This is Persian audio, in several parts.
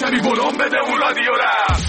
بی بلوم بده اون رادیو را.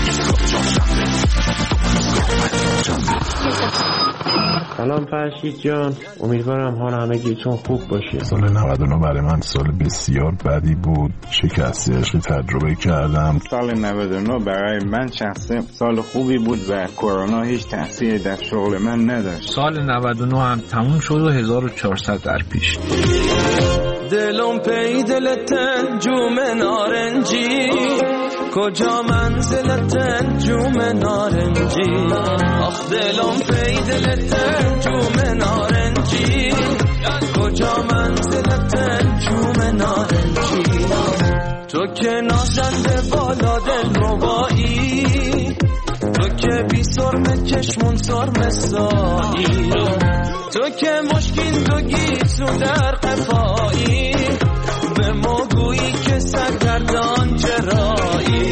سلام فرشید جان، امیدوارم حال همگیتون خوب باشه. سال 99 برای من سال بسیار بدی بود. شکست عشقی تجربه کردم. سال 99 برای من شخصا سال خوبی بود و کرونا هیچ تأثیری در شغل من نداشت. سال 99 هم تموم شد و 1400 در پیش. دلم پی دلتن جوم نارنجی، کجا منزلتن جوم نارنجی. آخ دلم پی دلتن جوم نارنجی، کجا منزلتن جوم نارنجی. تو که نازنده بالا دل ربایی، تو که بی سرمه چشمون سرمه سایی، تو که مشکین تو گیسو در قفایی، به ما گویی که سرگردان چرایی.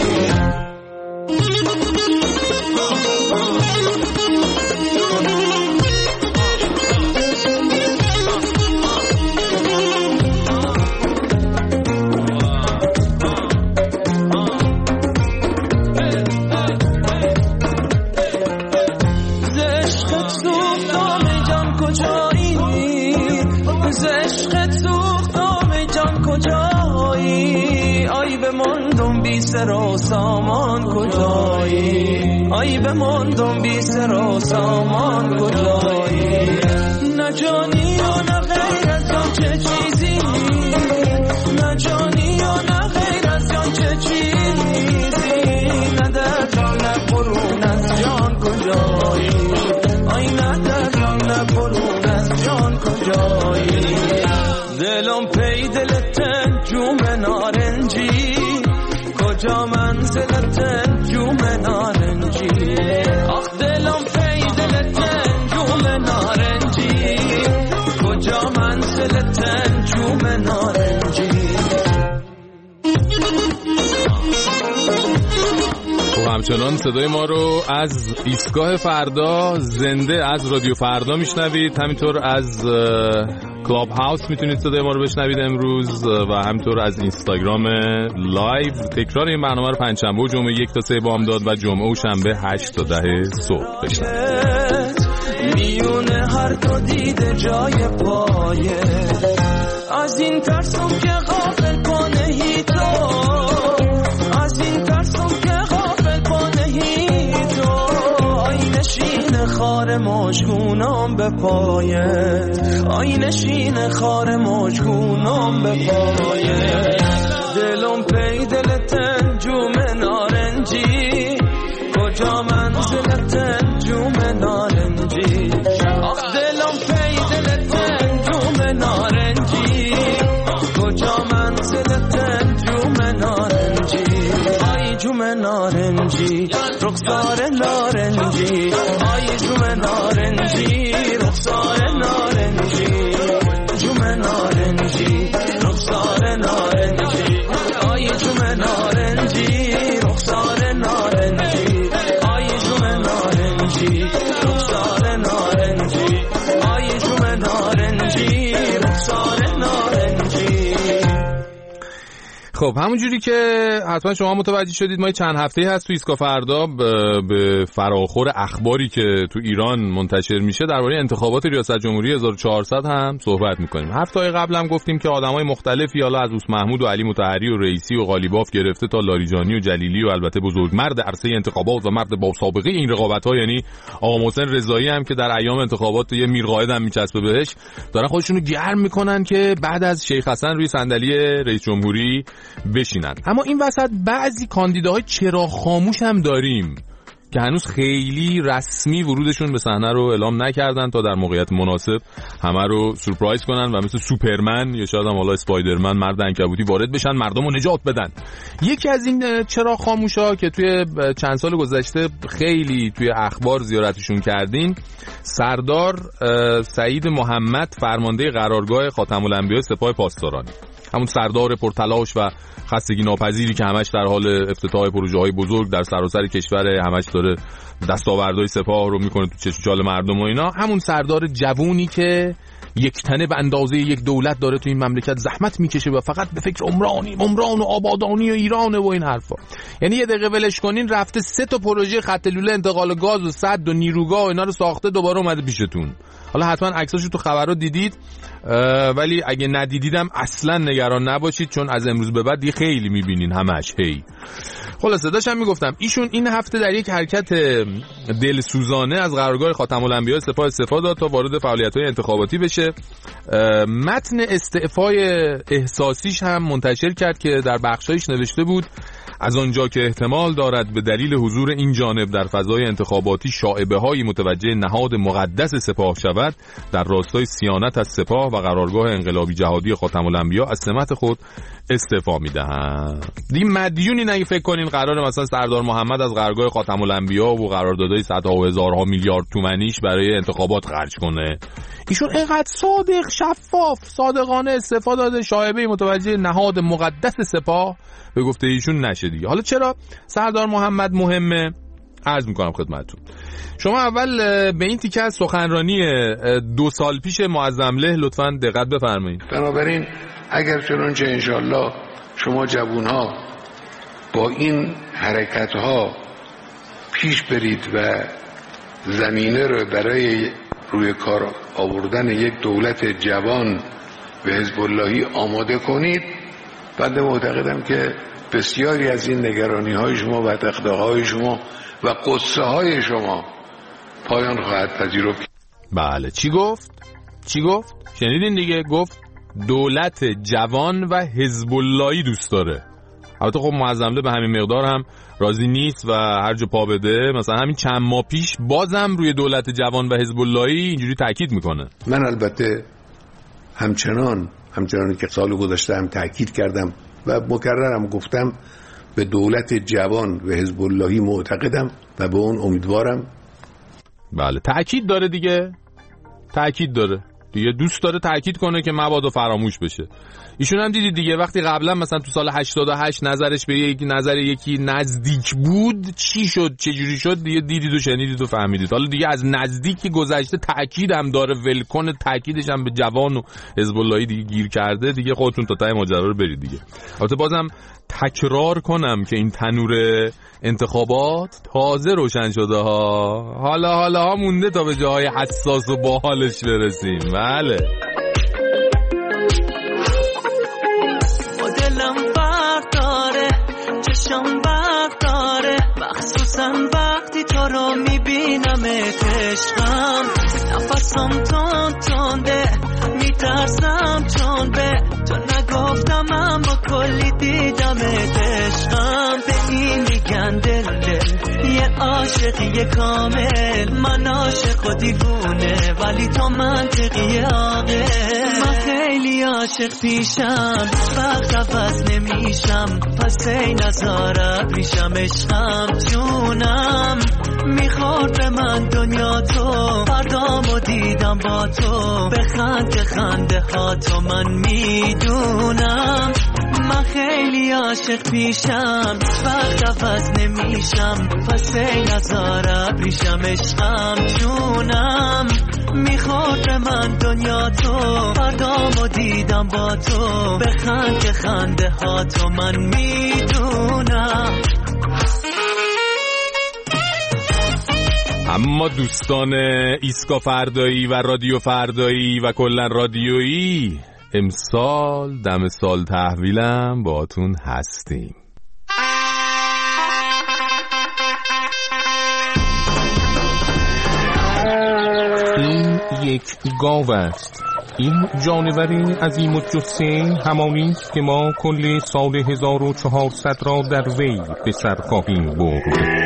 آی بماندم بی سر و سامان کجایی، آی بماندم بی سر و سامان کجایی. نه جانی و نه غیر از جان چه چیزی، نه جانی و نه غیر از جان چه چیزی. نه در جان نه برون از جان کجایی، آی نه در جان نه برون از جان کجایی. دلم پی دلتن جوم نارنجی، کجا منزلتن جوم نارنجی. آخ دلم پی دلتن جوم نارنجی، کجا منزلتن جوم نارنجی. و همچنان صدای ما رو از ایستگاه فردا زنده از رادیو فردا میشنوید، همینطور از کلاب هاوس میتونید صدای ما رو بشنوید امروز و همینطور از اینستاگرام لایو. تکرار این برنامه رو پنجشنبه و جمعه 1 تا 3 بامداد و جمعه و شنبه 8 تا 10 صبح بشنوید. میونه هر دو دیده جای پایه، از این ترسم که غافل کنه هی تو، از این ترسم که غافل کنه هی تو. آی نشین خار مشکونم به پایت، آی نشین خار مشکونم به پایت. دلم پی دلتن جوم نارنجی، کجا منزلتن جوم نارنجی. آخ دلم پی دلتن جوم نارنجی، کجا منزلتن جوم نارنجی. آی جوم نارنجی رخسار نارنجی، آی جوم نارنجی رخسار نارنجی. جوم نارنجی رخسار نارنجی، آی جوم نارنجی رخسار نارنجی. آی جوم نارنجی رخسار نارنجی، آی جوم نارنجی رخسار نارنجی. خب همونجوری که حتما شما متوجه شدید ما چند هفته‌ای هست تو ایستگاه فردا به فراخور اخباری که تو ایران منتشر میشه درباره انتخابات ریاست جمهوری 1400 هم صحبت میکنیم. هفته‌های قبل هم گفتیم که آدمای مختلفی حالا از دوست محمود و علی مطهری و رئیسی و قالیباف گرفته تا لاریجانی و جلیلی و البته بزرگمرد عرصه انتخابات و مرد با سابقه این رقابت‌ها یعنی آقا محسن رضایی هم که در ایام انتخابات یه میرقائد هم میچسبه بهش، دارن خودشونو گرم میکنن که بعد از شیخ حسن روی صندلی رئیس جمهوری بشینن. اما این وسط بعضی کاندیداهای چراغ خاموش هم داریم که هنوز خیلی رسمی ورودشون به صحنه رو اعلام نکردن تا در موقعیت مناسب همه رو سورپرایز کنن و مثل سوپرمن یا شاید هم حالا اسپایدرمن مرد عنکبوتی وارد بشن مردم رو نجات بدن. یکی از این چراغ خاموشا که توی چند سال گذشته خیلی توی اخبار زیارتشون کردین، سردار سعید محمد فرمانده قرارگاه خاتم الانبیاء سپاه پاسداران، همون سردار پرتلاش و خستگی ناپذیری که همش در حال افتتاح پروژه‌های بزرگ در سراسر کشور، همش داره دستاوردهای سپاه رو میکنه تو چشم چال مردم و اینا، همون سردار جوونی که یک تنه به اندازه یک دولت داره تو این مملکت زحمت میکشه و فقط به فکر عمران و آبادانی و ایرانه و این حرفا. یعنی یه دقیقه ولش کنین رفته 3 تا پروژه خط لوله انتقال گاز و سد و نیروگاه و اینا رو ساخته، دوباره اومده پیشتون. حالا حتما عکساشو تو خبرها دیدید، ولی اگه ندیدیدم اصلا نگران نباشید، چون از امروز به بعد دیگه خیلی میبینین همش. هی خلاصه داشتم میگفتم ایشون این هفته در یک حرکت دلسوزانه از قرارگاه خاتم الانبیا سپاه استعفا داد تا وارد فعالیت‌های انتخاباتی بشه. متن استعفای احساسیش هم منتشر کرد که در بخشایش نوشته بود از آنجا که احتمال دارد به دلیل حضور این جانب در فضای انتخاباتی شائبه‌هایی متوجه نهاد مقدس سپاه شود، در راستای صیانت از سپاه و قرارگاه انقلابی جهادی خاتم الانبیا از سمت خود استعفا می‌دهند. دیگه مدیونی نه فکر کنین قراره مثلا سردار محمد از قرارگاه خاتم الانبیا و قراردادهای صدها و هزارها میلیارد تومانیش برای انتخابات خرج کنه. ایشون اینقدر صادق، شفاف، صادقانه استعفا داده، شایبه متوجه نهاد مقدس سپاه به گفته ایشون نشه دیگه. حالا چرا سردار محمد مهمه؟ عرض میکنم خدمتتون. شما اول به این تیکه از سخنرانی 2 سال پیش معظمله لطفاً دقت بفرمایید. بنابراین اگر چنانچه انشالله شما جوانها با این حرکتها پیش برید و زمینه رو برای روی کار آوردن یک دولت جوان و حزب اللهی آماده کنید، بنده معتقدم که بسیاری از این نگرانی های شما و دغدغه‌های شما و قصه های شما پایان خواهد پذیرفت. بله چی گفت؟ شنیدین دیگه، گفت دولت جوان و حزب اللهی دوست داره. البته خب معظمله به همین مقدار هم راضی نیست و هر جا پا بده، مثلا همین چند ماه پیش بازم روی دولت جوان و حزب اللهی اینجوری تاکید میکنه. من البته همچنان که سال گذشته هم تاکید کردم و مکررم گفتم به دولت جوان و حزب اللهی معتقدم و به اون امیدوارم. بله تاکید داره دیگه، دوست داره تاکید کنه که مبادا فراموش بشه. ایشون هم دیدید دیگه وقتی قبلا مثلا تو سال 88 نظرش به یک نظر یکی نزدیک بود، چی شد چجوری شد دیگه دیدید و شنیدید و فهمیدید. حالا دیگه از نزدیکی گذشته تاکید هم داره، ولکن تاکیدش هم به جوان و حزب اللهی دیگه گیر کرده دیگه. خودتون تا ته ماجرا رو برید دیگه. البته بازم تکرار کنم که این تنور انتخابات تازه روشن شده ها، حالا مونده تا به جاهای حساس و باحالش برسیم. بله دلم برق داره، چشم برق داره، مخصوصا وقتی تو رو میبینم عشقم، نفسم تنده، میترسم چون به تو نگفتم اما کلی دیدم عشقم. به این میگن دل یه عاشقی کامل، من عاشق و دیوونه ولی تو منطقی عاقل. من خیلی عاشق پیشم، وقت عوض نمیشم، پس ای نظارت پیشم عشقم جونم. میخورد به من دنیا تو، فردامو دیدم با تو، به خنده ها تو من میدونم. من خیلی عاشق پیشم، وقت عوض نمیشم، پس ای نظارت پیشم عشقم جونم. میخورد به من دنیا تو، فردامو دیدم با تو، به خنده ها تو من میدونم. اما دوستان ایسکا فردایی و رادیو فردایی و کلا رادیویی، امسال دم سال تحویلم باهاتون هستیم. این یک گاو است. این جانوری عظیم الجثه همانی است که ما کل سال 1400 را در وی به سر خواهیم برد.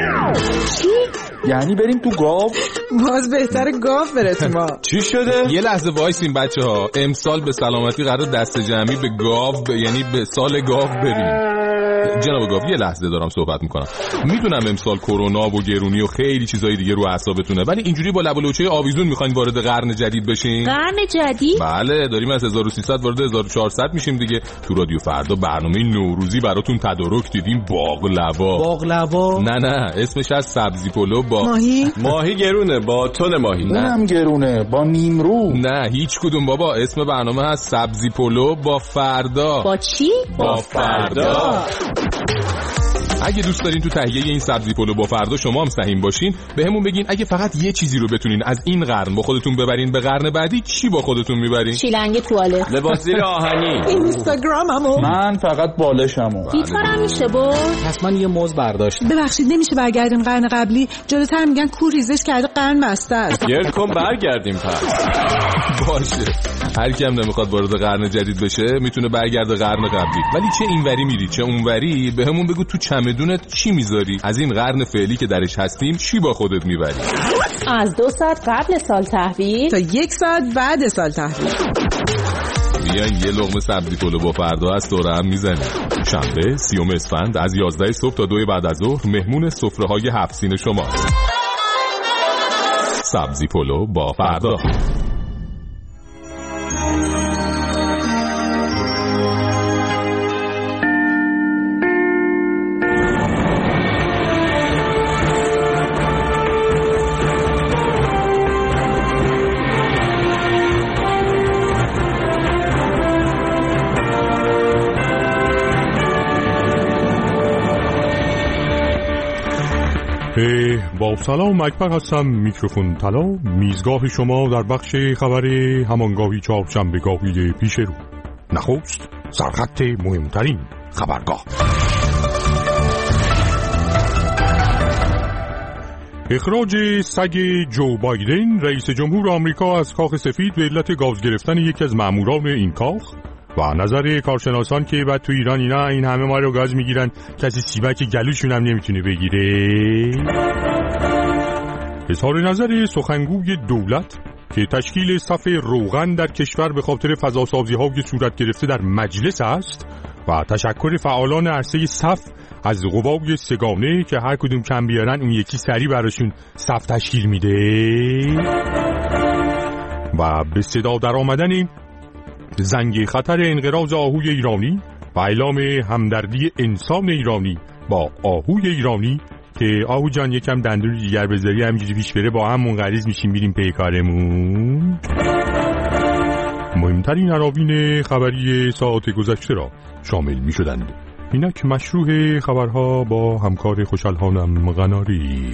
یعنی بریم تو گاو؟ باز بهتر گاو بره تو ما. چی شده؟ یه لحظه وایسین بچه‌ها، امسال به سلامتی قرار دست جمعی به گاو یعنی به سال گاو بریم. جناب گاو یه لحظه دارم صحبت میکنم. میدونم امسال کرونا و گرونی و خیلی چیزای دیگه رو اعصابتونه، ولی اینجوری با لب و لوچه آویزون میخواین وارد قرن جدید بشین؟ قرن جدید؟ بله، داریم از 1300 وارد 1400 میشیم دیگه. تو رادیو فردا برنامه نوروزی براتون تدارک دیدیم. باقلوا؟ نه اسمش از سبزی پلو با ماهی گرونه، با تن ماهی. اونم گرونه، با نیمرو. نه هیچ کدوم بابا، اسم برنامه هست سبزی پلو با فردا. با چی؟ با فردا. اگه دوست دارین تو تهیه این سبزی پلو با فردا شما هم سهیم باشین، بهمون بگین اگه فقط یه چیزی رو بتونین از این قرن با خودتون ببرین به قرن بعدی، چی با خودتون میبرین؟ شیلنگ توالت، لباس زیر آهنی، اینستاگراممو، من فقط بالشمو. گیتارم میشه بود؟ حتما یه موز برداشت. ببخشید نمیشه برگردیم قرن قبلی؟ جلوتر میگن کور ریزش کرده قرن بسته است. گرد کن برگردیم پس. باشه، هر کی هم نمیخواد وارد قرن جدید بشه میتونه برگرده قرن قبلی، ولی چه اینوری میری چه اونوری بهمون بگو تو چمدونت چی میذاری؟ از این قرن فعلی که درش هستیم چی با خودت میبری؟ از 2 ساعت قبل سال تحویل تا 1 ساعت بعد سال تحویل. بیاین یه لقمه سبزی پلو با فردا از دوره هم میزنیم. شنبه 30 اسفند از 11 صبح تا 2 بعد از ظهر مهمون سفره‌های 7 سین شماست. سبزی پلو با فردا. با سلام اکبر هستم، میکروفون طلا، میزگاه شما در بخش خبر همانگاهی چهارشنبه‌گاهی پیش رو. نخست سرخط مهمترین خبرگاه. اخراج سگ جو بایدن رئیس جمهور آمریکا از کاخ سفید به علت گاز گرفتن یکی از ماموران این کاخ و نظر کارشناسان که بعد تو ایران اینا این همه ما رو گاز میگیرن کسی سیبک گلوشون هم نمیتونه بگیره. اظهار نظر سخنگوی دولت که تشکیل صف روغن در کشور به خاطر فضاسازی‌ها که صورت گرفته در مجلس است و تشکر فعالان عرصه صف از قوای سگانه که هر کدوم کم بیارن اون یکی سری براشون صف تشکیل میده و به صدا در آمدن زنگ خطر انقراض آهوی ایرانی و اعلام همدردی انسان ایرانی با آهوی ایرانی که آهو جان یکم دندون دیگر بذاری همینجوری پیش بره با هم منقریض میشیم میریم پی کارمون. مهمترین عناوین خبری ساعت گذشته را شامل میشدند. اینک مشروع خبرها با همکار خوشحال‌هانم قناری.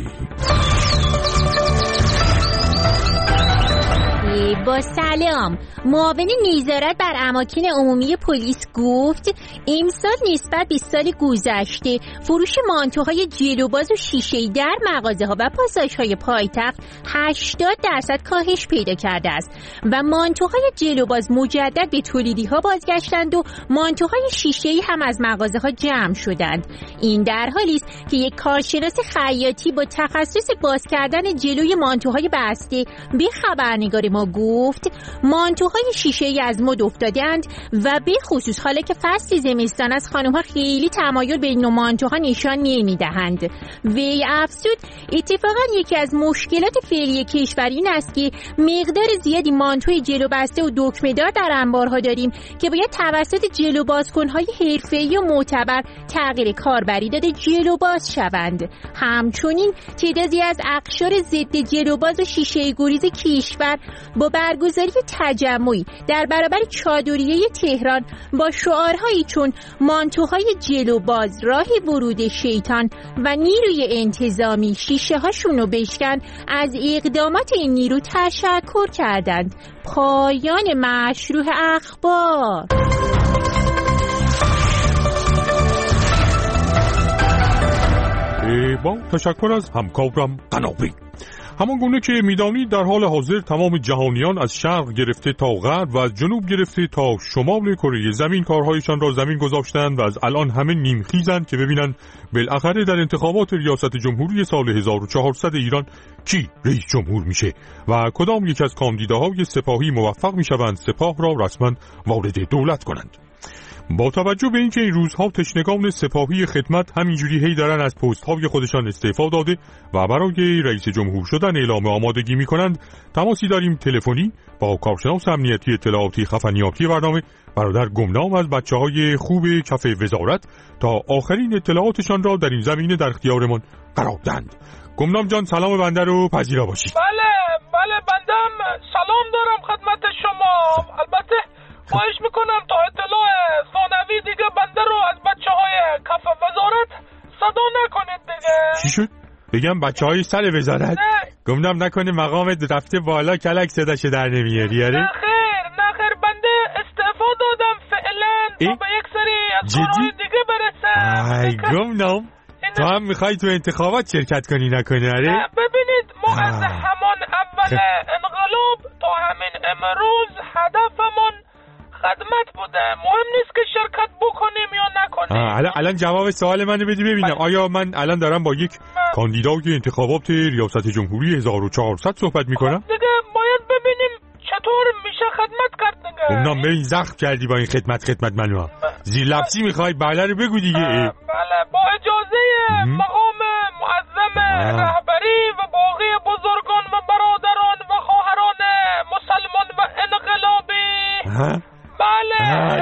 با سلام، معاون نظارت بر اماکن عمومی پلیس گفت امسال نسبت به سال گذشته فروش مانتوهای جلوباز و شیشه‌ای در مغازه‌ها و پاساژهای پایتخت 80% کاهش پیدا کرده است و مانتوهای جلوباز مجدد به تولیدی‌ها بازگشتند و مانتوهای شیشه‌ای هم از مغازه‌ها جمع شدند. این در حالی است که یک کارشناس خیاطی با تخصص باز کردن جلوی مانتوهای بسته به خبرنگار ما گفت مانتوهای شیشه‌ای از مد افتادند و به خصوص حالا که فصل زمستان از خانم‌ها خیلی تمایل به این نوع مانتوها نشان نمی‌دهند. وی افزود اتفاقا یکی از مشکلات فعلی کشور این است که مقدار زیادی مانتوی جلو بسته و دکمه‌دار در انبارها داریم که باید توسط جلو بازکن‌های حرفه‌ای و معتبر تغییر کاربری داده جلو باز شوند. همچنین تعدادی از اقشار ضد جلوباز و شیشه‌ای گریز کشور با برگزاری تجمعی در برابر چادریه تهران با شعارهایی چون مانتوهای جلوباز راه ورود شیطان و نیروی انتظامی شیشه هاشونو بشکن از اقدامات این نیرو تشکر کردند. پایان مشروع اخبار. با تشکر از همکارم قنابی. همان گونه که میدانید در حال حاضر تمام جهانیان از شرق گرفته تا غرب و از جنوب گرفته تا شمال کره زمین کارهایشان را زمین گذاشتند و از الان همه نیمخیزند که ببینند بالاخره در انتخابات ریاست جمهوری سال 1400 ایران کی رئیس جمهور میشه و کدام یک از کاندیداهای سپاهی موفق میشوند سپاه را رسما وارد دولت کنند. با توجه به اینکه این روزها تشنگان سپاهی خدمت همینجوری هی دارن از پست‌های خودشان استعفا داده و برای رئیس جمهور شدن اعلام آمادگی می‌کنند، تماسی داریم تلفنی با کارشناس امنیتی اطلاعاتی خفنیاتی برنامه برادر گمنام از بچه‌های خوب کف وزارت تا آخرین اطلاعاتشان را در این زمینه در اختیارمان قرار دهند. گمنام جان سلام بنده رو پذیرا باشید. بله بندم سلام دارم خدمت شما. البته خواهش میکنم تا اطلاع ثانوی دیگه بنده رو از بچه‌های کف وزارت صدا نکنید دیگه. چی شد؟ بگم بچه‌های سر وزارت؟ گمنام نکنه مقامت رفته بالا کلک صداشو در نمیاری؟ نه خیر بنده استعفا دادم فعلا تا به یک سری از کارهای دیگه برسم. ای گمنام تو هم میخوای تو انتخابات شرکت کنی نکنی؟ آره ببینید ما از همان اول انقلاب تا همین امروز هدفمون خدمت بوده. مهم نیست که شرکت بکنیم یا نکنیم. الان جواب سوال منو بدی ببینم. آیا من الان دارم با یک کاندیدای انتخابات ریاست جمهوری 1400 صحبت میکنم؟ دیگه باید ببینیم چطور میشه خدمت کرد دیگه. گمنام ببین زخم کردی با این خدمت منو. زیر لفظی میخوای بله رو بگو دیگه. بله با اجازه مقام معظم رهبری و باقی بزرگان و برادران و خواهران مسلمان و انقلابی. بله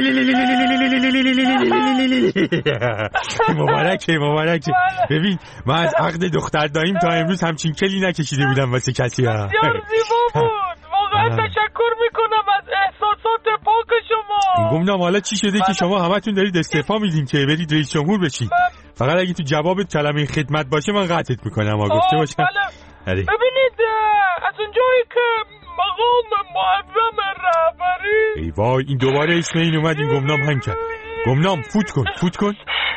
مبارک. ببین من از عقد دختر داییم تا امروز همچین کلی نکشیده بودم واسه کسی. بسیار زیبا بود. واقعا تشکر میکنم از احساسات پاک شما. گمنام حالا چی شده که شما همتون دارید استعفا میدین که برید رئیس جمهور بشین؟ فقط اگه تو جوابت کلمه خدمت باشه من قطعت میکنم. گفته باشم. ببینید از اونجایی که مقام معظم رهبری. ای وای این دوباره اسم این اومد. این گمنام هنگ کرد. گمنام فوت کن.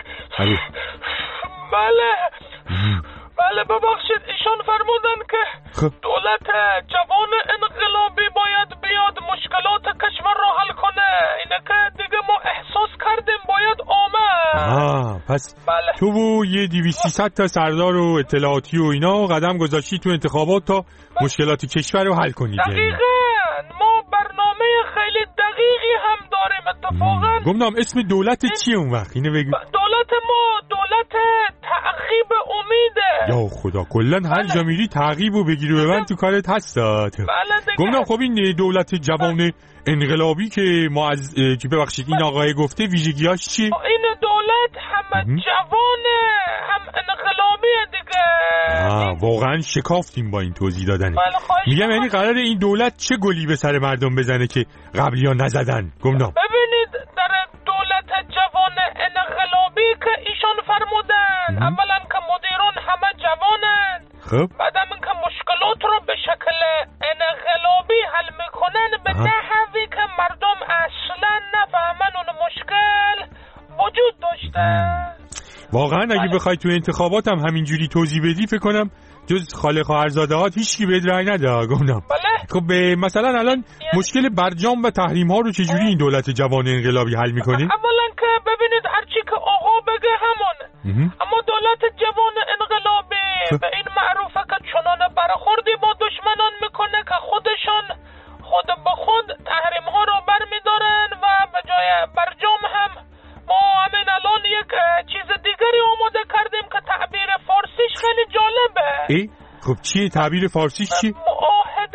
بله ببخشید ایشان فرمودن که دولت جوان انقلابی باید بیاد مشکلات کشور رو حل کنه. اینه که دیگه ما احساس کردیم باید آمد. پس تو و یه 200-300 تا سردار و اطلاعاتی و اینا قدم گذاشتی تو انتخابات تا مشکلات کشور رو حل کنید. دقیقاً ما برنامه خیلی دقیقی هم داریم اتفاقاً. گمنام اسم دولت چیه اون وقت؟ اینو بگو. دولت ما دولت تعقیب امیده. یا خدا کلن هر جا میری تعقیب و بگیری و ببند تو کارت هستات. گمنام خب این دولت جوان انقلابی که ما از ببخشید این آقای گفته ویژگیاش چیه؟ این دولت هم جوانه هم انقلابیه دیگه. واقعا شکافتیم با این توضیح دادن. میگم یعنی قراره این دولت چه گلی به سر مردم بزنه که قبلی ها نزدن؟ گمنام ببینید در دولت جوان انقلابی که ایشان فرمودن اولا که مدیران همه جوانن. خب بعدم این که مشکلات رو به شکل انقلابی حل میکنن به نحوی که مردم اصلا نفهمن اون مشکل وجود داشته. واقعا اگه بخوای تو انتخابات هم همینجوری توضیح بدی فکر کنم جز خاله خواهرزاده‌هات هیچکی بهت رأی نده. گمنام خب مثلا الان مشکل برجام و تحریم ها رو چجوری این دولت جوان انقلابی حل میکنه؟ اولا که ببینید هرچی که آقا بگه همونه. اما دولت جوان انقلابی به این معروفه که چنان برخوردی با دشمنان میکنه که خودشان خود به خود تحریم ها رو برمیدارن و به جای برجام هم ما همین الان یک چیز دیگری آماده کردیم که تعبیر فارسیش خیلی جالبه. خب چیه تعبیر فارسیش چی؟ معاهده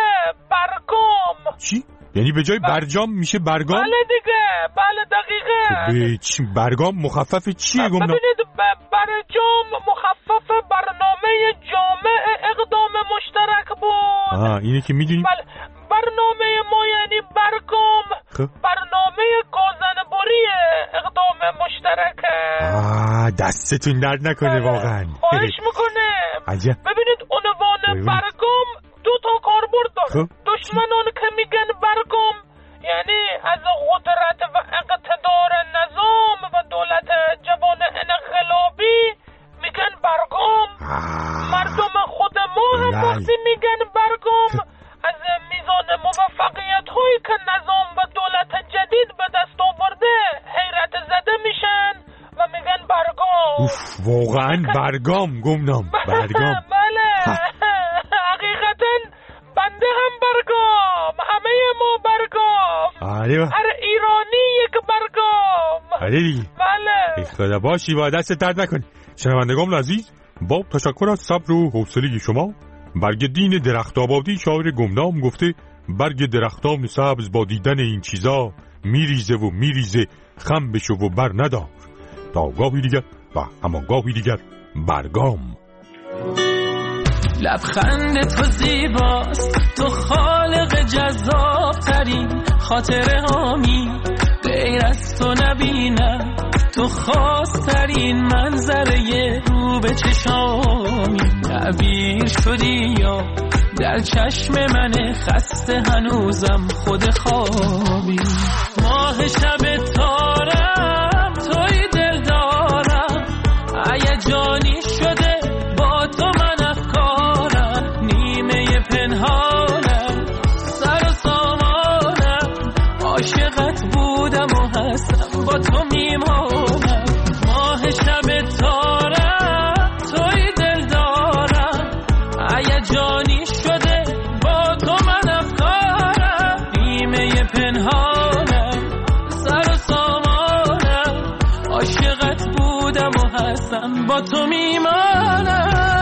برگام. چی؟ یعنی به جای برجام میشه برگام؟ بله دیگه بله دقیقه. خب برگام مخفف چیه گمنام؟ ببینید برجام مخفف برنامه جامع اقدام مشترک بود. اینه که میدونیم. بله برنامه ما یعنی برگام برنامه گازنبری اقدام مشترکه. دستتون درد نکنه واقعا. خواهش میکنه. ببینید عنوان برگام 2 تا کاربرد داره. دشمنان که میگن برگام یعنی از قدرت و اقتدار نظام و دولت جوان انقلابی میگن برگام. مردم خود ما هم وقتی میگن برگام از میزان موفقیت هایی که نظام و دولت جدید به دست آورده حیرت زده میشن و میگن برگام. واقعا برگام گمنام برگام. بله حقیقتا بنده هم برگام. همه ما برگام. هر ایرانی یک آره دیگه. بله. خدا باشی با دست درد نکنی. شنوندگان عزیز، با تشکر از صبر و حوصله شما، برگ دین درخت آبادی شاعر گمنام گفته برگ درختان سبز با دیدن این چیزا میریزه و میریزه، خم بشو و بر ندار، تا گاهی دیگر و اما گاهی دیگر برگام. لبخند تو زیباست، تو خالق جذاب ترین خاطره هامی، غیر از تو نبینم، تو خاص ترین منظره رو به چشامی، تعبیر شدی یا در چشم من خسته هنوزم خود خوابی، ماه شب تارم توی دل دارم، هیجانی شده با تو من افکارم، نیمه پنهانم سر و سامانم، عاشقت بودم و هستم با تو میمانم، ماه شب تارم توی دل دارم، هیجانی شده با تو من افکارم، نیمه پنهانم سر و سامانم، عاشقت بودم و هستم با تو میمانم.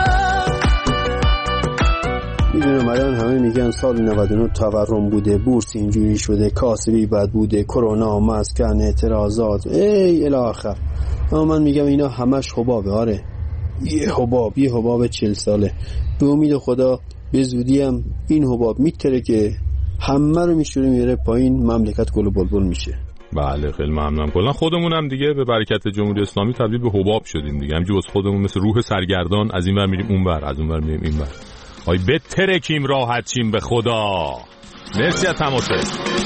میدونم الان همه میگن سال 99 تورم بوده، بورس اینجوری شده، کاسبی بد بوده، کرونا، مسکن، اعتراضات، ای الاخر. اما من میگم اینا همش حبابه. آره یه حباب 40 ساله. به امید خدا به زودی هم این حباب میتره که همه رو میشوره میره پایین، مملکت گل و بلبل میشه. بله خیلی ممنونم. کلا خودمونم دیگه به برکت جمهوری اسلامی تبدیل به حباب شدیم دیگه، همینجوری واسه خودمون مثل روح سرگردان از این ور میریم اون ور، از اون ور میریم این ور. آی بترکیم راحت چیم به خدا. مرسی از تماسه.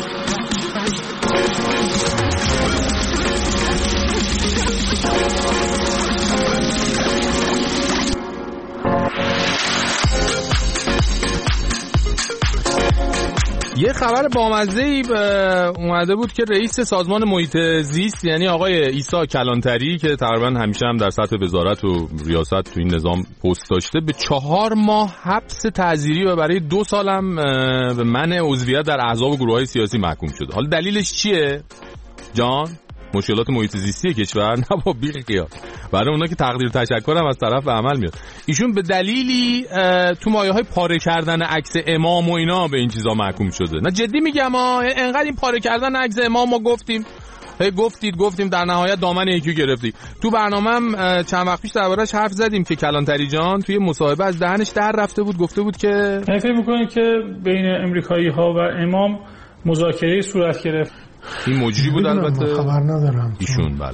یه خبر بامزه‌ای اومده بود که رئیس سازمان محیط زیست یعنی آقای عیسی کلانتری که تقریبا همیشه هم در سطح وزارت و ریاست تو این نظام پست داشته به 4 ماه حبس تعزیری و برای 2 سال هم به منع عضویت در احزاب و گروه‌های سیاسی محکوم شده. حالا دلیلش چیه؟ جان مشکلات محیط زیستی کشور؟ نه با بیخیال. برای اونا که تقدیر تشکرم از طرف به عمل میاد. ایشون به دلیلی تو مایه‌های پاره کردن عکس امام و اینا به این چیزا محکوم شده. نه جدی میگم انقدر این پاره کردن عکس امام ما گفتیم گفتیم در نهایت دامن یکیو گرفتی. تو برنامه‌ام چند وقت پیش دربارش حرف زدیم که کلانتری جان توی مصاحبه از دهنش در رفته بود، گفته بود که فکر می‌کنید که بین امریکایی‌ها و امام مذاکره صورت گرفت. این مجری بود البته خبر ندارم ایشون. بله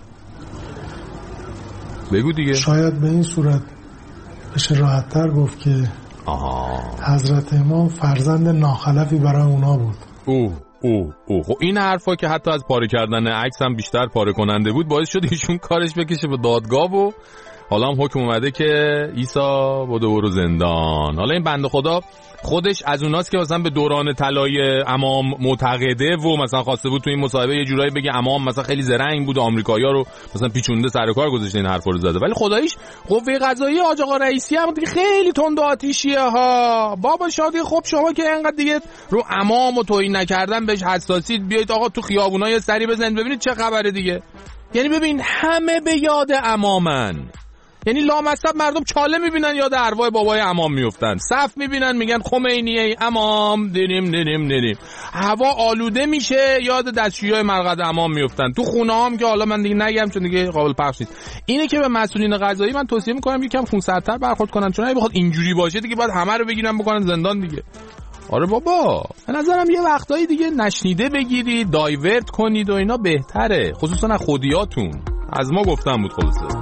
بگو دیگه. شاید به این صورت بشه راحت‌تر گفت که حضرت امام فرزند ناخلفی برای اونا بود. خب این حرفا که حتی از پاره کردن عکس هم بیشتر پاره کننده بود باعث شد ایشون کارش بکشه به دادگاه و حالا هم حکم اومده که عیسی برو زندان. حالا این بنده خدا خودش از اوناست که مثلا به دوران طلایی امام معتقده و مثلا خواسته بود تو این مصاحبه یه جورایی بگه امام مثلا خیلی زرنگ بود، آمریکایی‌ها رو مثلا پیچونده سر کار گذاشته این حرفا رو زده، ولی خداییش قوه قضاییه حاج آقا رئیسی هم دیگه خیلی تند و آتیشیه ها. بابا شادی خب شما که اینقدر دیگه رو امام و توهین نکردن بهش حساسید، بیایید آقا تو خیابونا یه سری بزنید ببینید چه خبره دیگه. یعنی ببین همه به یاد امامن، یعنی لامصب مردم چاله میبینن یاد ارواح بابای امام میفتن، صف میبینن میگن خمینی ای امام دیریم. هوا آلوده میشه یاد دستشویای مرقد امام میفتن. تو خونه هم که حالا من دیگه نگم چون دیگه قابل پخش نیست. اینه که به مسئولین قضایی من توصیه میکنم یکم خونسردتر برخورد کنن، چون اگه بخواد اینجوری باشه دیگه باید همه رو بگیرن بکنن زندان دیگه. آره بابا به نظرم یه وقتایی دیگه نشنیده بگیرید، دایورت کنید و اینا بهتره، خصوصا از خودیاتون. از ما گفتم بود خلاصه.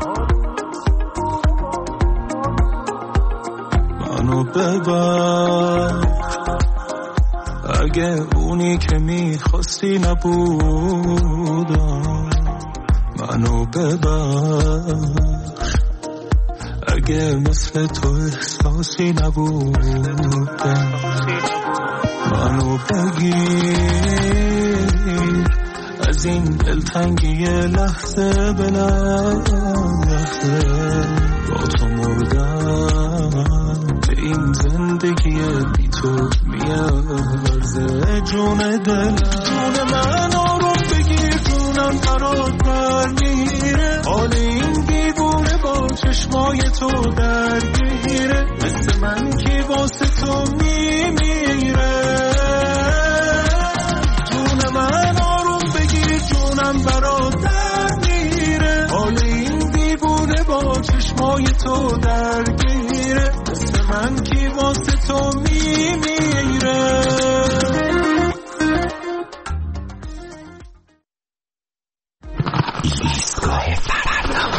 منو ببر اگه اونی که میخواستی نبودم، منو ببر اگه مثل تو احساسی نبودم، منو بگیر از این دلتنگی لحظه به لحظه، با تو مردم به این زندگی بی تو میارزه. جون دلم جون من آروم بگیر، جونم دلم برات در میره، حال این دیوونه با چشمای تو درگیره، مثل من کی واسه تو میمیره. ایستگاه فردا.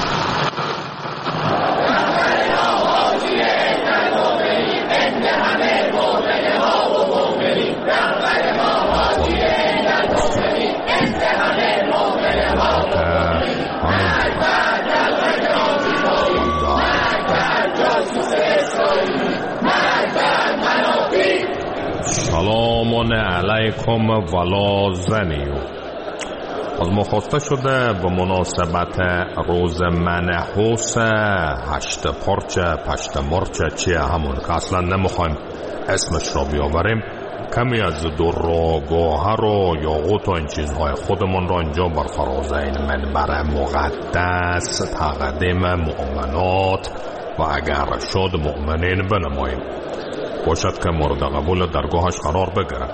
سلام علیکم ولا زنیو. از مخواسته شده به مناسبت روز منحوس 8 پارچه پشت مرچه چیه همون که اصلا نمیخوایم اسمش را بیاوریم، کمی از در و گوهر و یاقوت و این چیزهای خودمون را اینجا بر فراز این منبر مقدس تقدیم مؤمنات و اگر شد مؤمنین بنماییم، باشد که مورد قبول درگاهش قرار بگیره.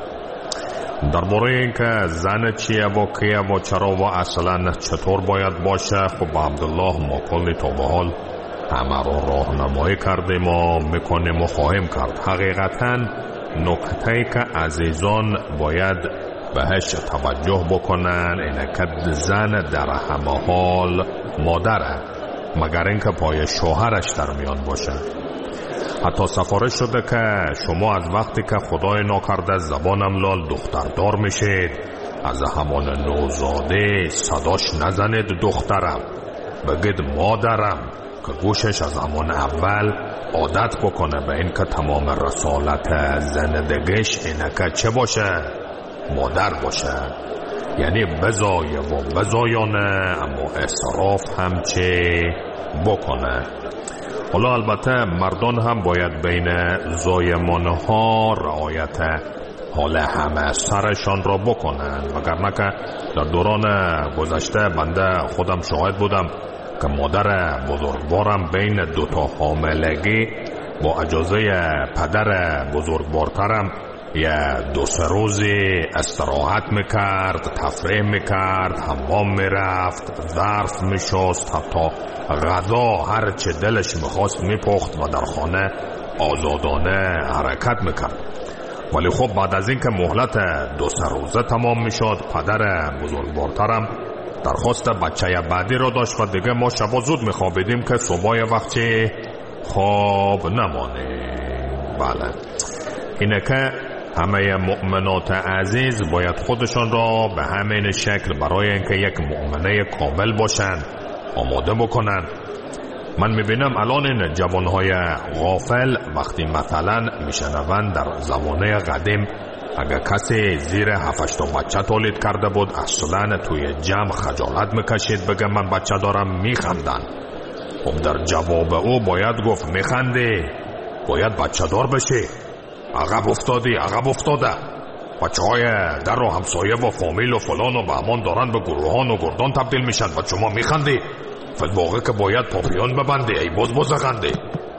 درباره این که زن چیه و کیه و چرا و اصلا چطور باید باشه، خب عبدالله ما کلی تا به حال همه را راهنمایی کردیم و میکنیم و خواهیم کرد. حقیقتا نکته که عزیزان باید بهش توجه بکنن اینه که زن در همه حال مادره، مگر اینکه پای شوهرش در میان باشه. حتی سفارش شده که شما از وقتی که خدای ناکرده زبانم لال دختردار میشید، از همان نوزاده صداش نزنید دخترم، بگید مادرم، که گوشش از همان اول عادت بکنه به این که تمام رسالت زندگیش اینه که چه باشه؟ مادر باشه. یعنی بزایه و بزایانه، اما اصراف هم چه بکنه. حالا البته مردان هم باید بین زایمانها رعایت حال همه سرشان را بکنن، وگرنه که در دوران گذشته بنده خودم شاهد بودم که مادر بزرگوارم بین دوتا حاملگی با اجازه پدر بزرگوارترم یه 2-3 روزی استراحت میکرد، تفریح میکرد، حمام میرفت، ظرف میشست، حتی غذا هر چه دلش میخواست میپخت و در خانه آزادانه حرکت میکرد. ولی خب بعد از این که مهلت 2-3 روزه تمام میشد، پدر بزرگوارترم درخواست بچه بعدی را داشت و دیگه ما شبا زود میخوابیدیم که صبح وقتی خواب نمانیم. بله، اینه که همه مؤمنات عزیز باید خودشان را به همین شکل برای اینکه یک مؤمنه کامل باشن آماده بکنن. من میبینم الان این جوانهای غافل وقتی مثلا میشنون در زمانه قدیم اگر کسی زیر 7-8 بچه تولید کرده بود اصلا توی جمع خجالت میکشید بگه من بچه دارم، میخندن. خب در جواب او باید گفت میخندی، باید بچه دار بشی، عقب افتادی، عقب افتاده. بچه های در و همسایه و فامیل و فلان و بهمان دارن به گروهان و گردان تبدیل میشن و شما میخندی. فالواقع که باید پاپیون ببندی، ای بز خندی.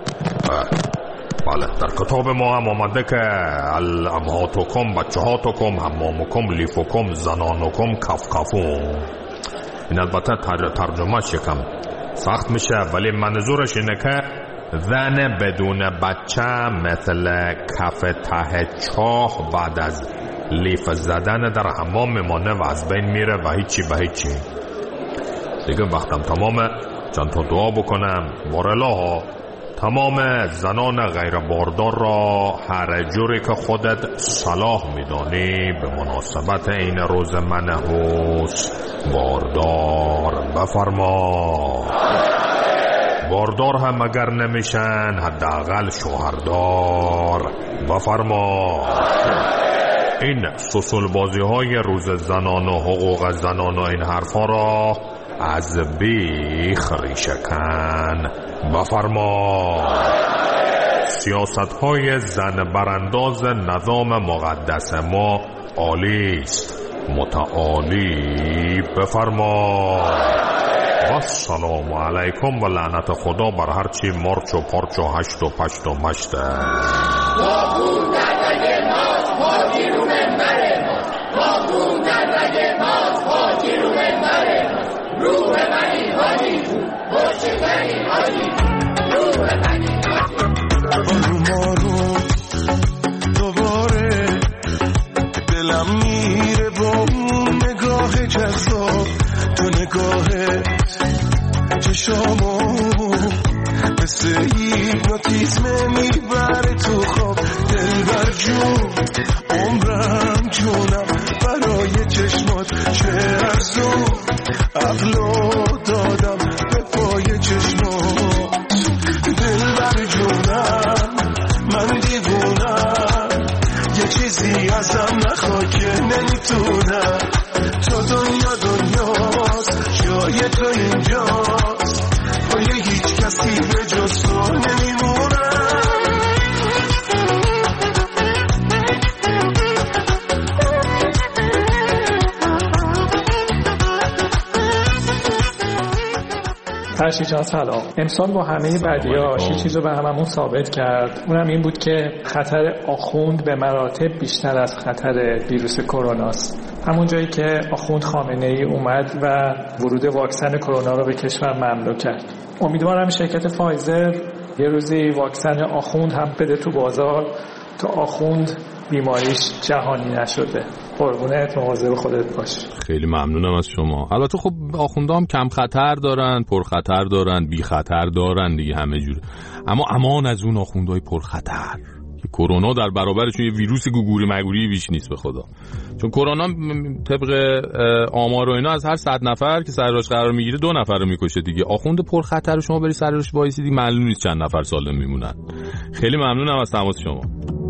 بله، در کتاب ما هم آمده که الامهاتکم بچه هاتکم حمامکم لیفکم زنانکم کفکفون. این البته ترجمهش یکم سخت میشه، ولی منظورش اینه که زن بدون بچه مثل کف ته چاه بعد از لیف زدن در حمام میمانه و از بین میره و هیچی به هیچی. دیگه وقتم تمامه، چند تا دعا بکنم. بارالله تمام زنان غیر باردار را هر جوری که خودت صلاح میدانی به مناسبت این روز منحوس باردار بفرما. باردار هم اگر نمیشن حداقل شوهردار بفرما. این سوسول بازی های روز زنان و حقوق زنان و این حرفا را از بیخ ریشه کن بفرما. سیاست های زن برانداز نظام مقدس ما عالی است، متعالی بفرما. و السلام علیکم و لعنت خدا بر هرچی مرچ و پارچ و هشت و پشت و مشته. در رگ ماست، روح منی حاجی خوش منی حاجی روح منی آروم آروم دوباره دلم میره با اون نگاه جذاب تو نگاهت چشامو مثل هیپنوتیزم میبره تو خواب دلبر جون عمرم جونم برای چشمات چه ارزون عقلو دادم به پای چشمات دلبر جونم من دیوونم یه چیزی ازم نخوا که نمیتونم تو دنیاست جای تو اینجاست پای هیچ کسی به جز تو نمیمونم فرشی جان سلام. امسال با همه بدیاش یه چیز رو به هممون ثابت کرد، اونم این بود که خطر آخوند به مراتب بیشتر از خطر ویروس کروناست. همون جایی که آخوند خامنه‌ای اومد و ورود واکسن کرونا رو به کشور ممنوع کرد. امیدوارم شرکت فایزر یه روزی واکسن آخوند هم بده تو بازار تا آخوند بیماریش جهانی نشده. قربونت، مواظب خودت باش. خیلی ممنونم از شما. البته خب آخونده هم کم خطر دارن، پر خطر دارن، بی خطر دارن دیگه، همه جوره. اما امان از اون آخوندهای پر خطر که کرونا در برابرشون یه ویروس گوگوری مگوری بیش نیست به خدا. چون کرونا طبق آمار و اینا از هر 100 نفر که سر راش قرار میگیره 2 نفر رو میکشه دیگه. آخوند پر خطر رو شما بری سر راش وایسیدی معلوم نیست چند نفر سالم میمونن. خیلی ممنونم از تماس شما.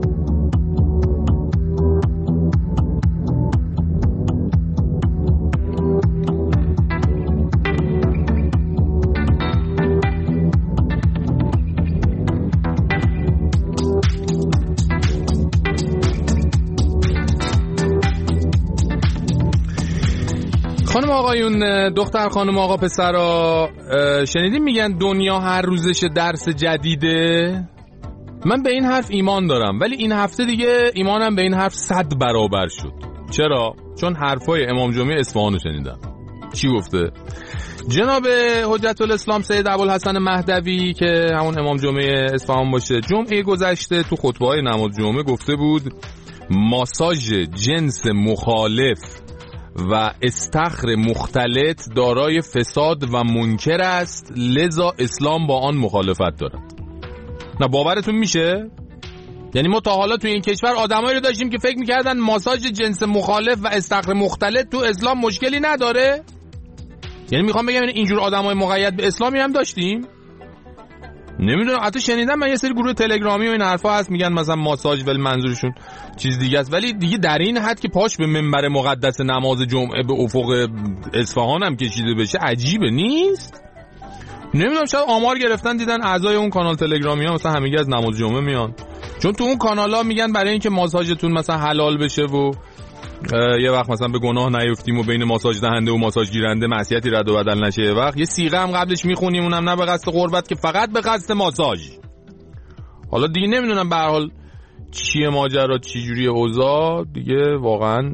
خانم آقایون، دختر خانم آقا پسرا، شنیدین میگن دنیا هر روزش درس جدیده؟ من به این حرف ایمان دارم، ولی این هفته دیگه ایمانم به این حرف 100 برابر شد. چرا؟ چون حرفای امام جمعه اصفهان رو شنیدم. چی گفته؟ جناب حجت الاسلام سید ابوالحسن مهدوی که همون امام جمعه اصفهان باشه، جمعه گذشته تو خطبه‌های نماز جمعه گفته بود ماساژ جنس مخالف و استخر مختلط دارای فساد و منکر است، لذا اسلام با آن مخالفت دارد. نه باورتون میشه؟ یعنی ما تا حالا توی این کشور آدمایی رو داشتیم که فکر میکردن ماساژ جنس مخالف و استخر مختلط تو اسلام مشکلی نداره؟ یعنی میخوام بگم اینجور آدمای مقید به اسلامی هم داشتیم؟ نمیدونم، حتی شنیدم من یه سری گروه تلگرامی و این حرفا هست میگن مثلا ماساژ ولی منظورشون چیز دیگه است، ولی دیگه در این حد که پاش به منبر مقدس نماز جمعه به افق اصفهان هم کشیده بشه عجیبه نیست؟ نمیدونم، شاید آمار گرفتن دیدن اعضای اون کانال تلگرامی ها مثلا همگی از نماز جمعه میان، چون تو اون کانالا میگن برای اینکه ماساژتون مثلا حلال بشه و یه وقت مثلا به گناه نیفتیم و بین ماساژ دهنده و ماساژ گیرنده معصیتی رد و بدل نشه، یه وقت یه صیغه هم قبلش میخونیم، اونم نه به قصد قربت که فقط به قصد ماساژ. حالا دیگه نمیدونم به هر حال چیه ماجرا، چی جوری اوضاع دیگه واقعا.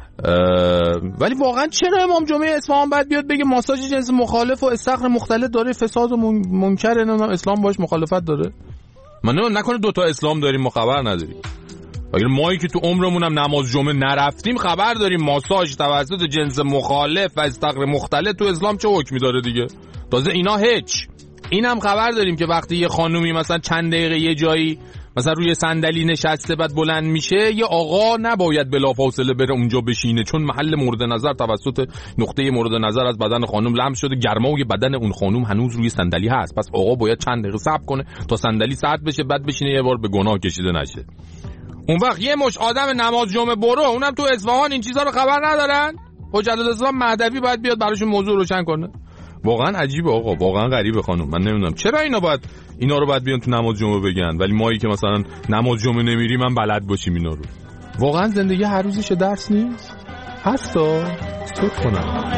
ولی واقعا چرا امام جمعه اصفهان بعد بیاد بگه ماساژ جنس مخالف و استخر مختلط داره فساد و منکر، نه اسلام باش مخالفت داره؟ من نکنه دوتا اسلام داریم ما خبر نداریم؟ اگر مایی که تو عمرمون هم نماز جمعه نرفتیم خبر داریم ماساژ توسط جنس مخالف و استخر مختلط تو اسلام چه حکمی داره دیگه. تازه اینا هیچ. این هم خبر داریم که وقتی یه خانومی مثلا چند دقیقه یه جایی مثلا روی صندلی نشسته بعد بلند میشه، یه آقا نباید بلافاصله بره اونجا بشینه، چون محل مورد نظر توسط نقطه مورد نظر از بدن خانم لمس شده، گرمای بدن اون خانم هنوز روی صندلی هست، پس آقا باید چند دقیقه صبر کنه تا صندلی سرد بشه بعد بشینه یه بار به گناه کشیده نشه. اون وقت یه مش آدم نماز جمعه برو اونم تو اصفهان این چیزا رو خبر ندارن؟ حجت الاسلام مهدوی باید بیاد براشون موضوع روشن کنه. واقعا عجیبه آقا، واقعا غریبه خانم. من نمیدونم چرا اینا رو باید بیان تو نماز جمعه بگن، ولی مایی که مثلا نماز جمعه نمیریم من بلد باشیم اینا رو. واقعا زندگی هر روزش درس نیست؟ هستا سوت کنم.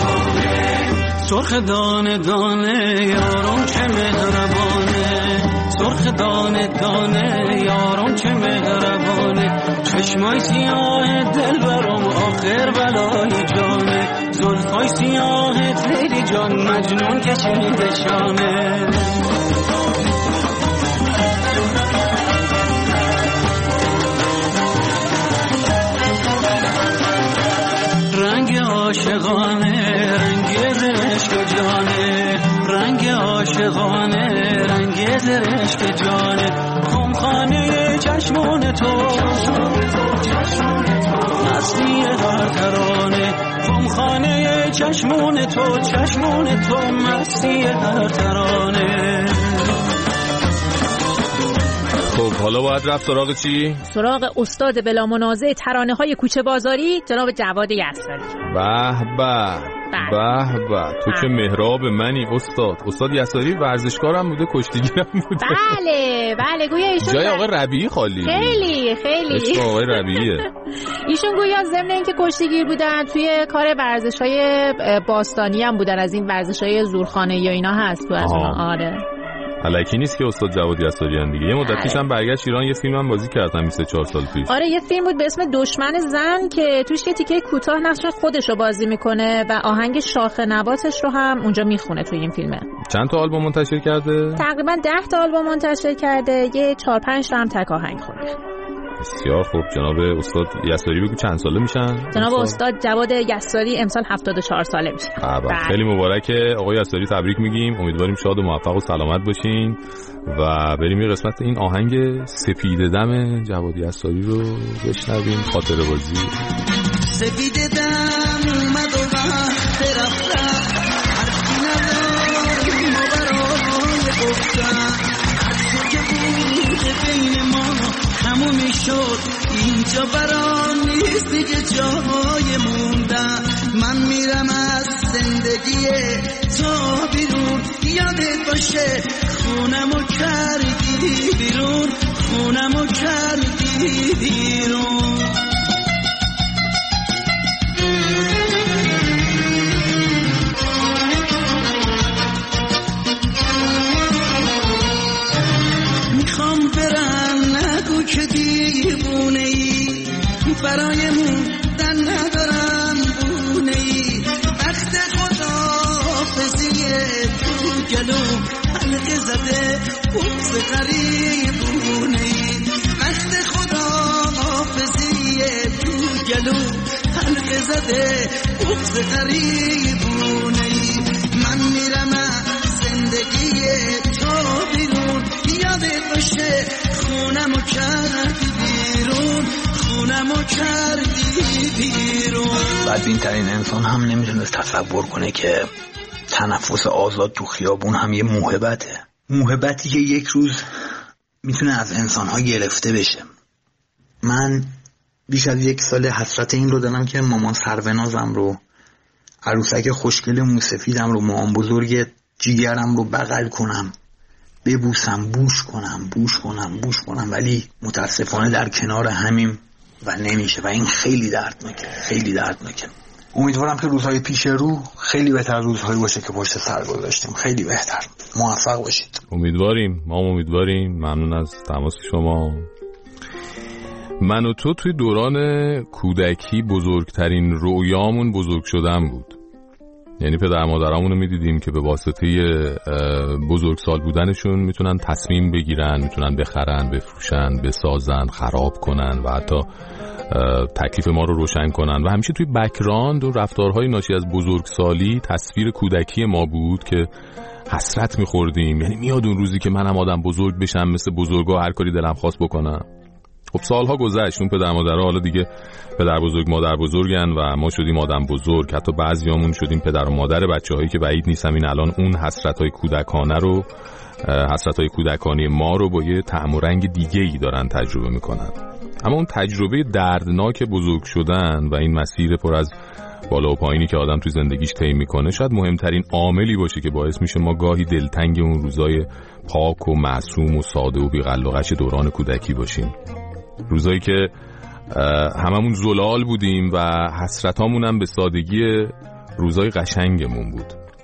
سرخ دانه دانه یارم که مهربانه، سرخ دانه دانه یارم چه مهربانه چشمای سیاه دل برام آخر بلای جانه زلفای سیاه لیلی جان مجنون کشیده شانه رنگ عاشقانه رنگ زرشک جانه رنگ عاشقانه رنگ زرشک جانه خمخانه چشمان تو مستی هر ترانه خمخانه چشمان تو مستی هر ترانه خب حالا باید رفت سراغ چی؟ سراغ استاد بلا منازع ترانه های کوچه بازاری جناب جواد یساری. به به تو که مهراب منی استاد یساری ورزشکارم بوده کشتیگیرم بوده. بله گویا ایشون جای آقای ربیعی خالی خیلی اسم آقای ربیعیه. ایشون گویا ضمن اینکه کشتیگیر بودن توی کار ورزش‌های باستانی هم بودن، از این ورزش‌های زورخانه یا اینا هست تو از اونها. آره الکی نیست که استاد جواد یساریان دیگه. یه مدت پیشم برگشت ایران یه فیلم هم بازی کردم 24 سال پیش. آره یه فیلم بود به اسم دشمن زن که توش یه تیکه کوتاه نقش خودش رو بازی میکنه و آهنگ شاخ نباتش رو هم اونجا میخونه توی این فیلمه. چند تا آلبوم منتشر کرده؟ تقریبا 10 تا آلبوم منتشر کرده، یه 4-5 تا هم تک آهنگ خونده. بسیار خوب. جناب استاد یساری بگو چند ساله میشن؟ جناب استاد جواد یساری امسال 74 ساله میشه. خیلی مبارکه آقای یساری، تبریک میگیم. امیدواریم شاد و موفق و سلامت باشین و بریم یه قسمت این آهنگ سپید دم جواد یساری رو بشنویم. خاطر بازی. سپید دم اومد و وقت رفتن حرفی نداریم و برای گفتن هرچه که بود بین ما تموم شد اینجا برام نیست دیگه جای موندن. من میرم از زندگی تا بیرون یادت باشه خونمو کردی بیرون خونمو کردی بیرون. میخوام برم نگو که دیوونه ای برایمون دن ندارم بونه ای وقت خداحافظیه تو گلو حلقه زده بغض غریبونه ای وقت خداحافظیه تو گلو حلقه زده بغض غریبونه ای. من میرم زندگی تو بیرون یادت باشه خونمو کردی بیرون خونمو کردی بیرون. بدبین‌ترین انسان هم نمیتونست تصور کنه که تنفس آزاد تو خیابون هم یه موهبته، موهبتی که یک روز میتونه از انسان‌ها گرفته بشه. من بیش از 1 سال حسرت این رو دارم که مامان سرونازم رو، عروسک خوشگل موسفیدم رو، مامان بزرگ جیگرم رو بغل کنم، ببوسم، بوش کنم ولی متاسفانه در کنار همیم و نمیشه و این خیلی دردناکه. امیدوارم که روزهای پیش رو خیلی بهتر روزهایی باشه که پشت سر گذاشتیم، خیلی بهتر. موفق باشید. امیدواریم. ممنون از تماس شما. من و تو توی دوران کودکی بزرگترین رویامون بزرگ شدن بود. یعنی پدر مادرامون رو میدیدیم که به واسطه بزرگسال بودنشون میتونن تصمیم بگیرن، میتونن بخرن، بفروشن، بسازن، خراب کنن و حتی تکلیف ما رو روشن کنن و همیشه توی بک‌گراند و رفتارهای ناشی از بزرگسالی تصویر کودکی ما بود که حسرت میخوردیم. یعنی میاد اون روزی که منم آدم بزرگ بشم مثل بزرگا هر کاری دلم خواست بکنم. خب سالها گذشت، اون پدر مادرها حالا دیگه پدر بزرگ مادر بزرگن و ما شدیم آدم بزرگ، حتی بعضیامون شدیم پدر و مادر بچه‌هایی که بعید نیست همین الان اون حسرت‌های کودکانه رو، حسرت‌های کودکانی ما رو با یه طعم و رنگ دیگه‌ای دارن تجربه میکنن. اما اون تجربه دردناک بزرگ شدن و این مسیر پر از بالا و پایینی که آدم تو زندگیش طی میکنه شاید مهمترین عاملی باشه که باعث میشه ما گاهی دلتنگ اون روزای پاک و معصوم و ساده و بی‌قلقش دوران کودکی باشیم. روزایی که هممون زلال بودیم و حسرتامون هم به سادگی روزای قشنگمون بود.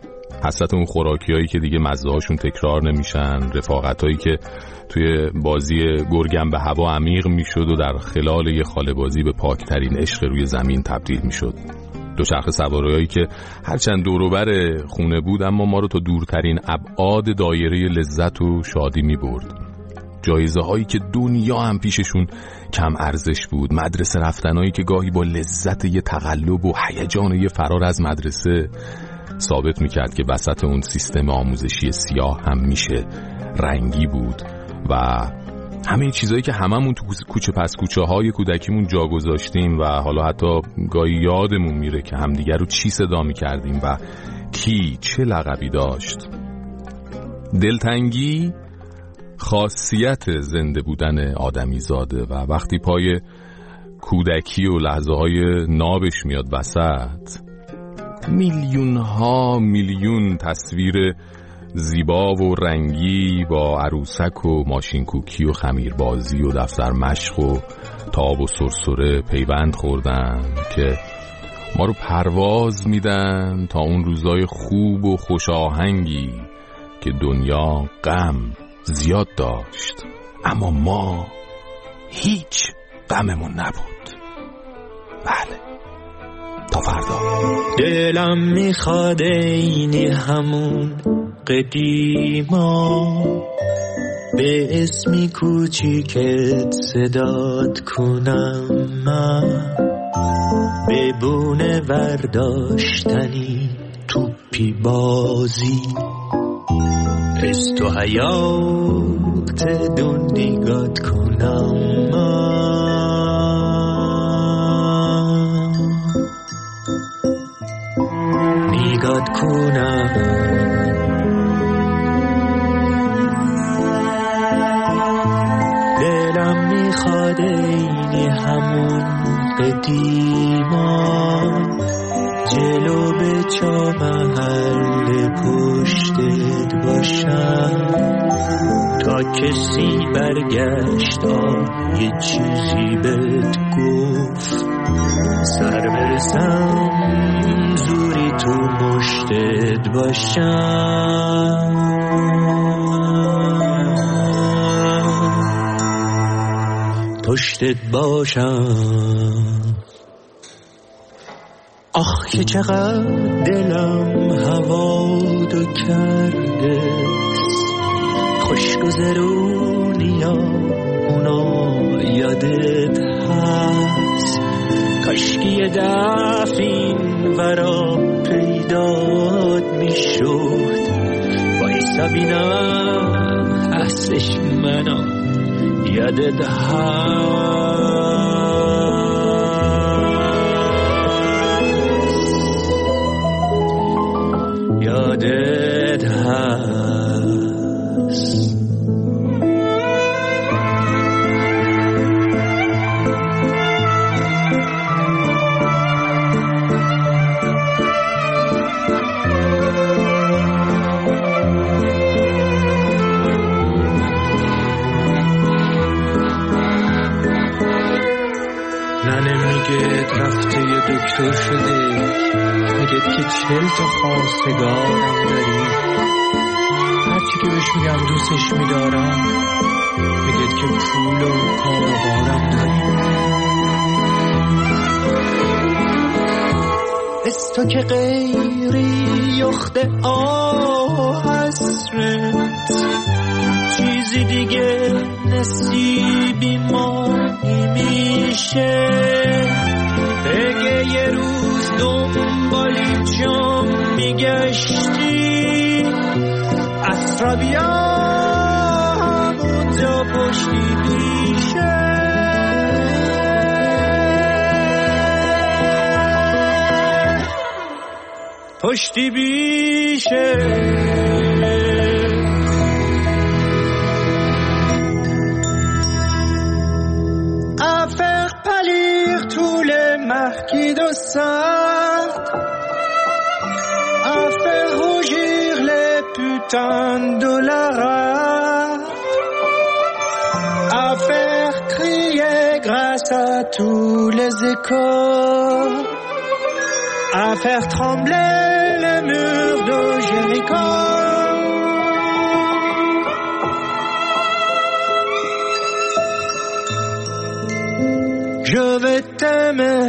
حسرت اون خوراکیایی که دیگه مزه‌هاشون تکرار نمیشن، رفاقتایی که توی بازی گرگم به هوا عمیق میشد و در خلال یه خاله بازی به پاکترین عشق روی زمین تبدیل میشد. دوچرخه سوارایی که هرچند دوروبر خونه بود اما ما رو تا دورترین ابعاد دایره لذت و شادی میبرد. جایزه هایی که دنیا هم پیششون کم ارزش بود، مدرسه رفتنایی که گاهی با لذت یه تقلب و هیجان یه فرار از مدرسه ثابت میکرد که وسط اون سیستم آموزشی سیاه هم میشه رنگی بود و همه چیزایی که هممون تو کوچه پس کوچه های کودکیمون جا گذاشتیم و حالا حتی گاهی یادمون میره که همدیگر رو چی صدا میکردیم و کی چه لقبی داشت. دلتنگی خاصیت زنده بودن آدمی زاده و وقتی پای کودکی و لحظه های نابش میاد وسط، میلیون ها میلیون تصویر زیبا و رنگی با عروسک و ماشین کوکی و خمیربازی و دفتر مشق و تاب و سرسره پیوند خوردن که ما رو پرواز میدن تا اون روزای خوب و خوش آهنگی که دنیا غم زیاد داشت اما ما هیچ غممون نبود. بله، تا فردا. دلم میخواد اینی همون قدیما به اسمی کوچیکت صدات کنم، من ببونه ورداشتنی توپی بازی است و حیات دنیگات کنم، نیگات کنم. دلم میخواد اینی همون قدیما جلو به چا محل پشتت باشم تا کسی برگشت یه چیزی بهت گفت سر برسم زوری تو مشتت باشم. پشتت باشم. آخ که چقدر دلم هوادو کرده، خوشگذرونی ها اونا یادت هست، کاشکی دفین ورا پیدات میشد بایستا بینم احسش منو یادت یادت هست. رفته یه دکتر شده، میگه که 40 تا خواستگارم داری، هرچی که بهش میگم دوستش میدارم میگه که پول و کاروبارم داری. از تو که غیری یخته حسرت، چیزی دیگه نصیبی ما نمیشه. اگه یه روز دنبالی جام میگشتی، عصرا بیا همونجا پشتی بیشه. پشتی بیشه. Qui de sainte à faire rougir les putains de dollars, à faire crier grâce à tous les échos, à faire trembler les murs de que je rigole. Je vais t'aimer.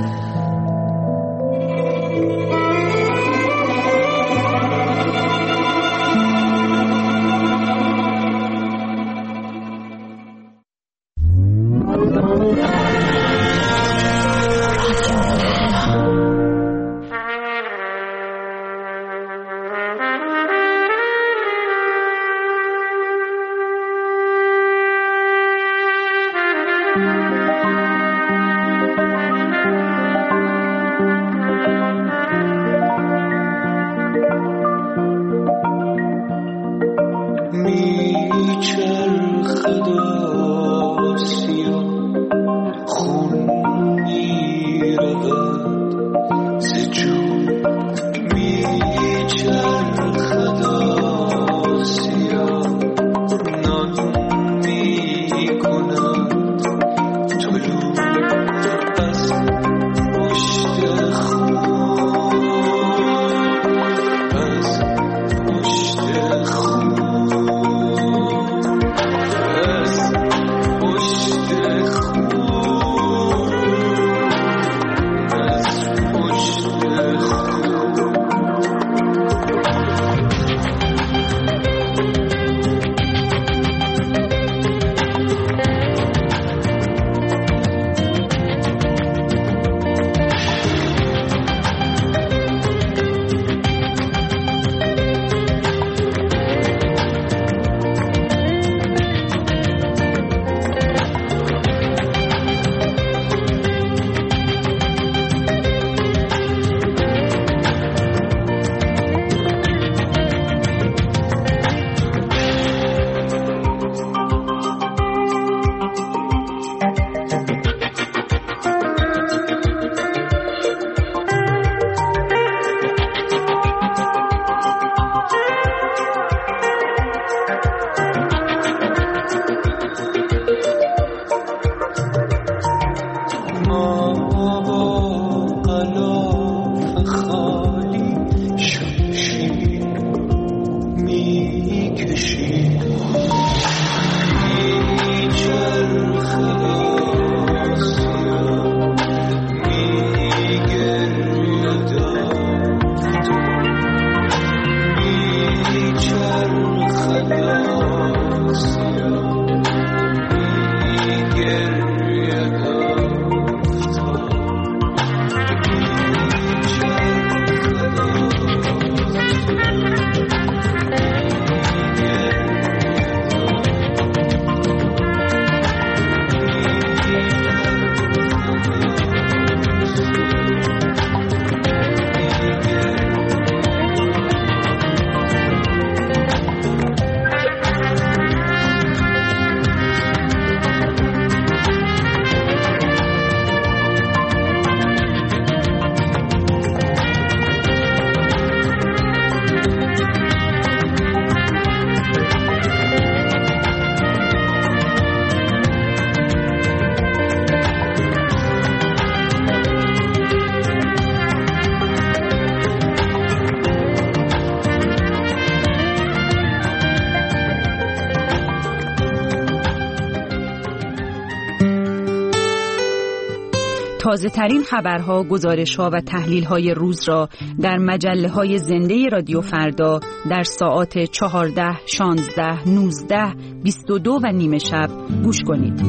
تازه ترین خبرها، گزارش‌ها و تحلیل‌های روز را در مجله‌های زنده رادیو فردا در ساعات 14، 16، 19، 22 و نیمه شب گوش کنید.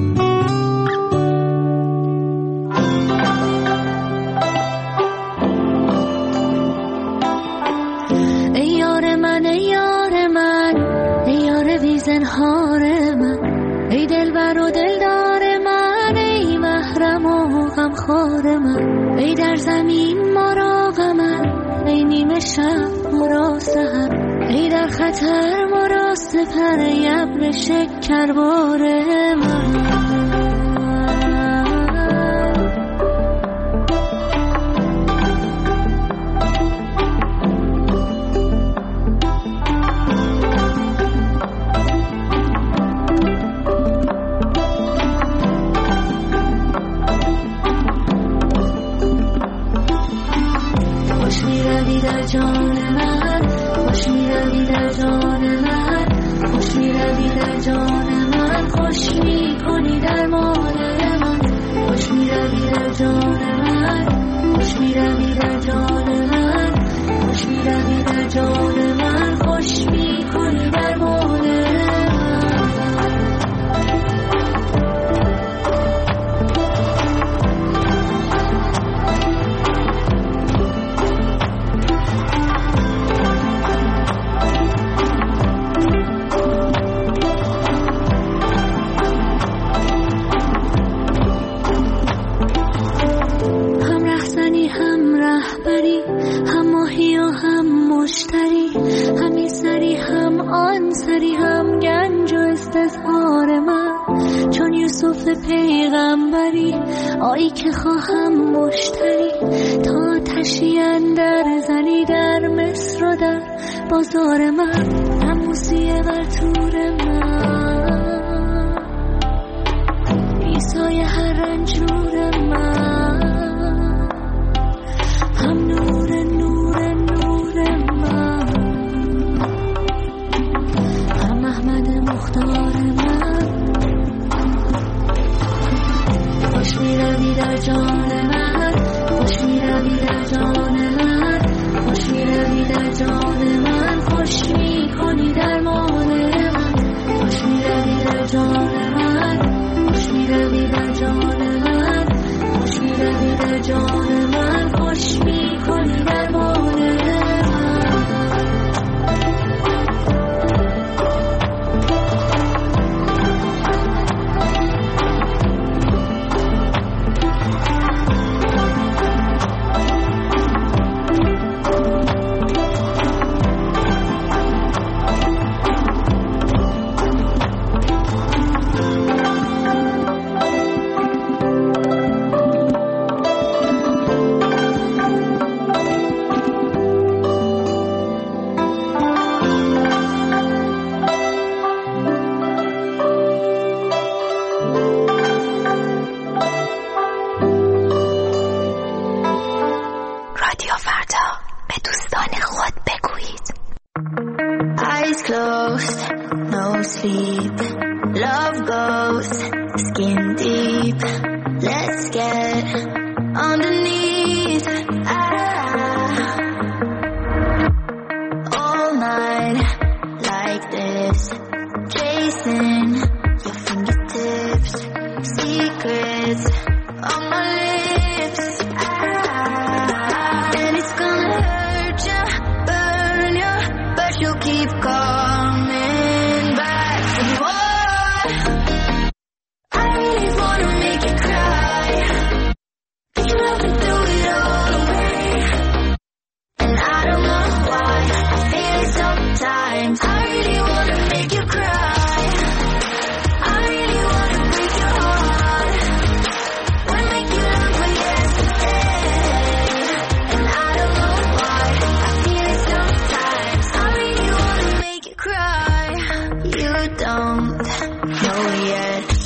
ای یار من، ای یار من، ای یار بی زنهار من، ای دلبر و دلدار من، ای محرم و غمخوار من، ای در زمین ما را قمر، ای نیمه شب ما را سحر، ای در خطر ما را سپر، ای ابر شکربار من. خوش می‌روی در جان من، بری آی که خواهم مشتری تا تشیان در زنی در مصر و در بازار من نموزیه بر تور من ایسای هر رنجور من هم نور نور نور من هم احمد مختار من خوش میروی در جان من خوش میروی در جان من خوش میروی در جان من خوش میکنی در مان من خوش میروی در جان من خوش میروی در جان من خوش میروی در جان من خوش میکنی در مان من don't know yet.